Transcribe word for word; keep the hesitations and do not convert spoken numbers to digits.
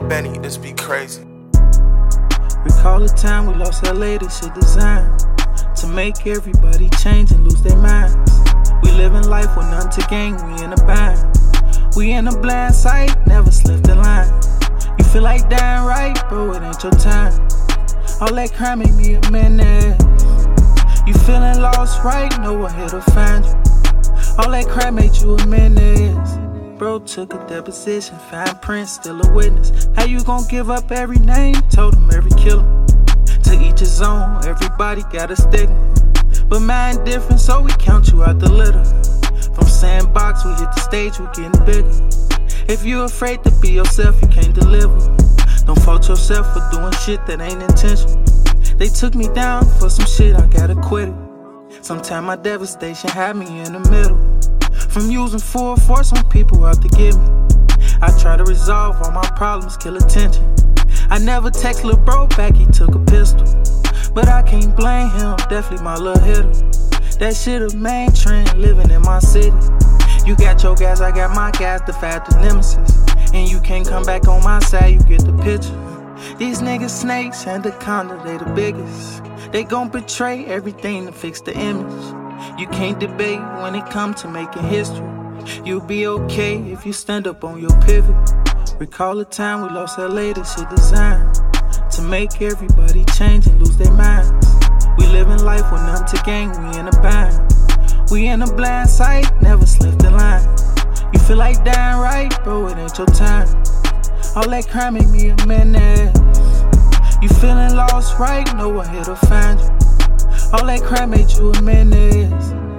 Benny, this be crazy. Recall the time we lost L A, this shit designed to make everybody change and lose their minds. We living life with none to gain, we in a bind. We in a blind sight, never slipped the line. You feel like dying right, bro, it ain't your time. All that crime made me a menace. You feeling lost, right? No one here to find you. All that crap made you a menace. Bro took a deposition, fine print, still a witness. How you gon' give up every name? Told him every killer. To each his own, everybody got a stigma. But mine different, so we count you out the litter. From sandbox, we hit the stage, we getting bigger. If you afraid to be yourself, you can't deliver. Don't fault yourself for doing shit that ain't intentional. They took me down for some shit, I gotta quit it. Sometimes my devastation had me in the middle. From using full force on people out to get me. I try to resolve all my problems, kill attention. I never text lil' bro back, he took a pistol. But I can't blame him, definitely my little hitter. That shit a main trend, living in my city. You got your gas, I got my gas, the fat the nemesis. And you can't come back on my side, you get the picture. These niggas snakes, anaconda, they the biggest. They gon' betray everything to fix the image. You can't debate when it comes to making history. You'll be okay if you stand up on your pivot. Recall the time we lost L A, this shit designed to make everybody change and lose their minds. We living life with none to gain, we in a bind. We in a blind sight, never slipped the line. You feel like dying right, bro, it ain't your time. All that crime made me a menace. You feeling lost, right? No one here to find you. All that crap made you a menace.